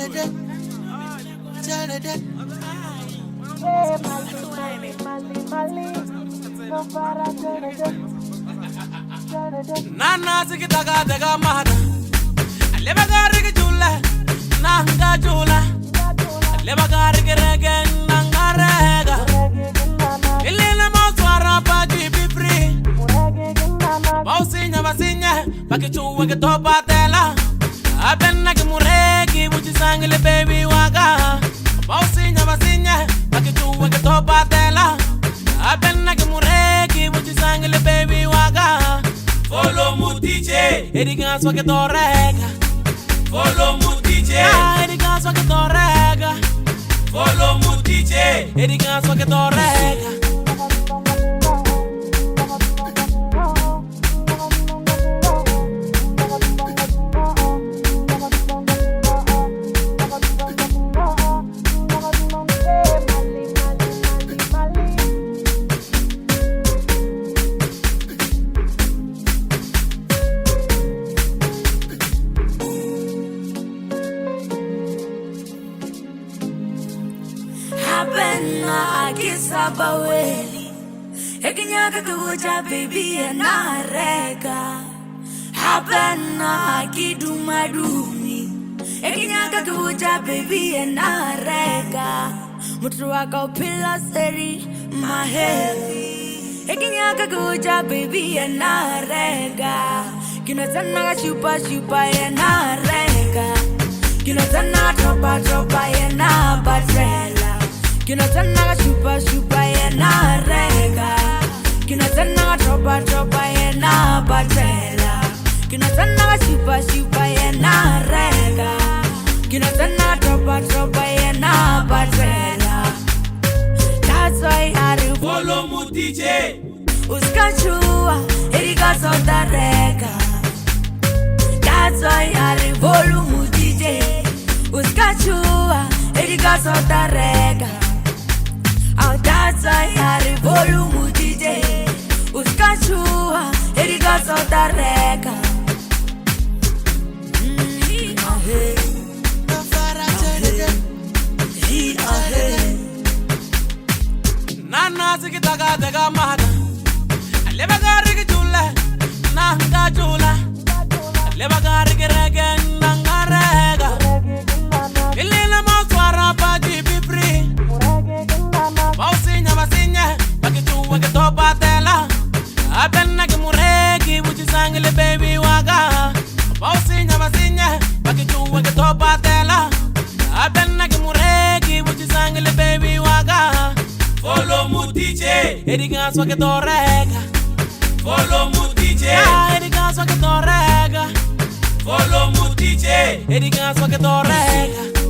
Nana sikitaga daga mahada Aleba gari jula Nanga jula Aleba gari rege Nanga rega Ilina moswara paji be free Bausinya basinya Bakichuwa ke topa tela Abenna ke muregi Wuchi sangile baby waga Bausinya basinya Bakichuwa ke topa tela Abenna ke muregi Wuchi sangile baby waga Follow mu DJ, Erika swa ke torrega. Follow mu DJ, Erika swa ke torrega. Follow mu DJ, Erika swa ke torrega. Habena kisabaweli Ekinyaka kuja baby enarega Habena kidumadumi Ekinyaka kuja baby enarega Mutu waka upila seri mahevi Ekinyaka kuja baby enarega Kinotana chupa chupa enarega Kinotana tropa tropa enabatela Kinotana chupa chupa enarega Kinotana tropa tropa enabatela Kinotana chupa chupa enarega Kinotana tropa tropa enabatela That's why I Follow mu DJ Uskachua Erika sota rega That's why I follow mu DJ Uskachua Erika sota rega Oh, that's why I follow mu DJ Uskachua Erika sota rega Nana sikitaga daga mahada Aleba gari jula Nanga jula Aleba gari rege Nanga rega Ilina moswara paji be free Bausinya basinya Bakichuwa ke topa tela Abenna ke muregi Wuchi sangile baby waga Bausinya basinya Bakichuwa ke topa tela Abenna ke muregi Wuchi sangile baby waga Follow mu DJ Erika swa ke torrega Follow mu DJ Erika swa ke torrega Follow mu DJ Erika swa ke torrega